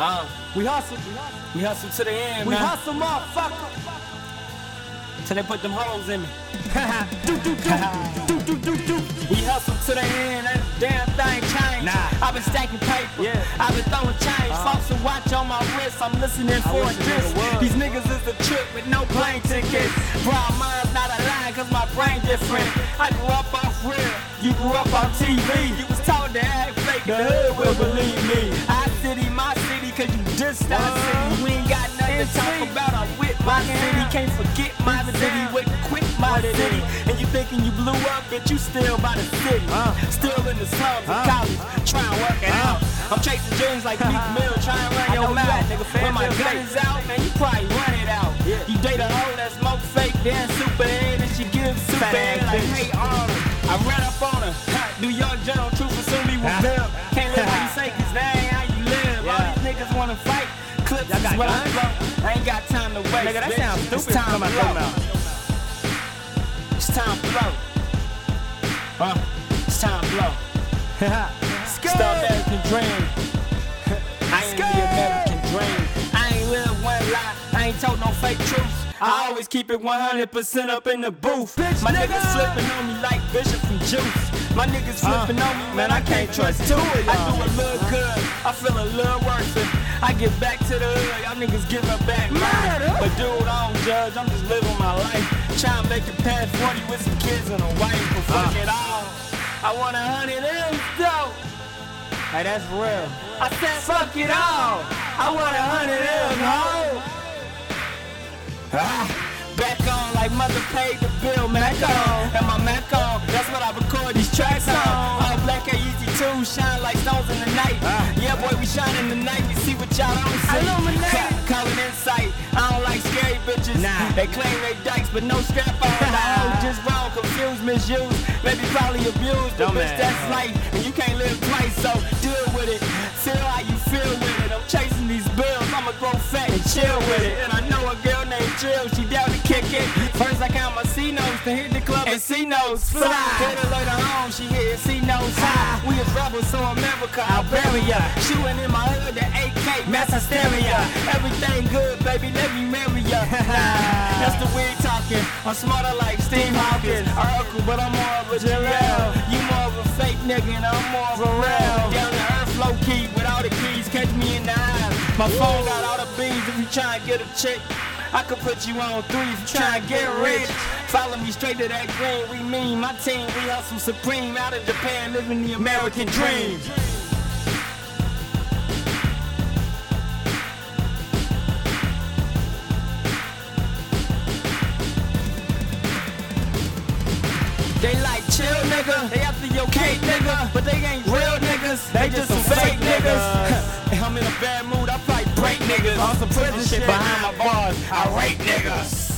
We hustle. We hustle to the end, We man. hustle, motherfucker. Till they put them hoes in me. Do. We hustle to the end, and damn thing changed. Nah. I've been stacking paper, Yeah. I've been throwing change. Folks a watch on my wrist, I'm listening for a wish a diss. nigga would. These niggas is the trip with no plane tickets. Broad mind's not a line, cause my brain different. I grew up off real, you grew up on TV. You was told to act fake, the hood will believe me. I city, my city, cause you dissed our city. We ain't got nothing to talk about, I'm with my city. Can't forget my city, wouldn't quit my city. And you thinking you blew up, bitch, you still by the city. Still in the slums of college, trying to work it out. I'm chasing dreams like Meek Mill, trying to run your mouth. When my gun is out, man, you probably run it out. You date a hoe that smoke fake, then super head, and she gives super head like, hey, Arnold. I ran up on her. New York Journal, truth will soon be revealed. Can't live how you say, cause that ain't how you live. All these niggas wanna fight. Clips is what I blow. I ain't got time to waste. Nigga, that bitch. sounds stupid. It's time to blow. It's time to blow. It's time to blow. It's the American dream. I ain't the American dream. I ain't live one lie. I ain't told no fake truths. I always keep it 100% up in the booth. My niggas flipping on me like Bishop from Juice. My niggas flipping on me, man, I can't trust two. I do a little good, I feel a little worse. I get back to the hood, y'all niggas give her back mine. But dude, I don't judge, I'm just living my life. Trying to make it past 40 with some kids and a wife. But fuck it all, I want 100 M's though. Hey, that's real. I said fuck it all, I want 100 M's, ho. Back on like mother paid the bill, Mac on. And my Mac on, that's what I record these tracks on. All black and easy too, shine like stones in the night. Yeah boy, we shine in the night, we see what y'all don't see. Call it insight, I don't like scary bitches. They claim they dykes, but no strap on. Just wrong, confused, misused, maybe probably abused. But bitch, that's life, and you can't live twice, so deal with it. Feel how you feel with it. I'm chasing these bills, I'ma grow fat and chill with it. And I know a girl named Jill, she down to kick it. First I count my C notes to hit the club and C notes fly. Hit her later on, she hit C notes high. We is rebels, so America, I'll bury ya. Shooting in my hood, the AK, mass hysteria. Everything good, baby, let me marry ya. That's the weird talking. I'm smarter like Steve Hawkins. Urkel, but I'm more of a Jarrell. You more of a fake nigga, and I'm more of a real. Down to earth, low key, with all the keys, catch me in the eyes. My phone got all the beans if you try and get a chick. I could put you on 3 if you try and get rich. Follow me straight to that green, we mean my team, we hustle supreme. Out of Japan, living the American dream. They like chill nigga, they after your cake nigga, but they ain't real niggas, they just some fake niggas. I'm in a bad mood, I probably break niggas. On some prison shit behind my bars, I rape niggas.